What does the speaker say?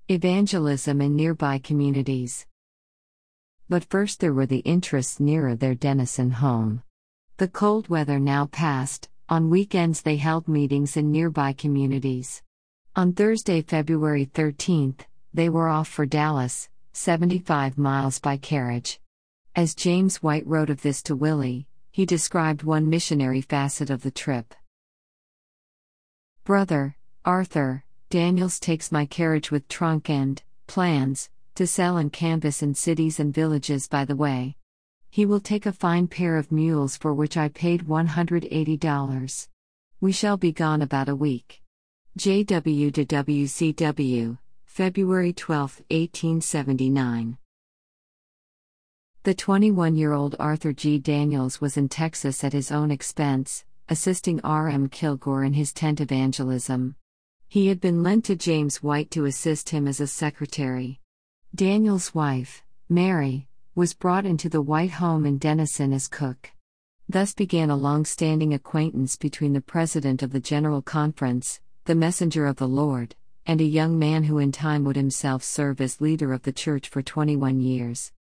Evangelism in nearby communities. But first there were the interests nearer their Denison home. The cold weather now passed, on weekends they held meetings in nearby communities. On Thursday, February 13th, they were off for Dallas, 75 miles by carriage. As James White wrote of this to Willie, he described one missionary facet of the trip. "Brother Arthur Daniels takes my carriage with trunk and plans to sell and canvass in cities and villages by the way. He will take a fine pair of mules for which I paid $180. We shall be gone about a week. J.W. to WCW, February 12, 1879. The 21-year-old Arthur G. Daniels was in Texas at his own expense, assisting R.M. Kilgore in his tent evangelism. He had been lent to James White to assist him as a secretary. Daniels' wife, Mary, was brought into the White home in Denison as cook. Thus began a long-standing acquaintance between the president of the General Conference, the messenger of the Lord, and a young man who in time would himself serve as leader of the church for 21 years.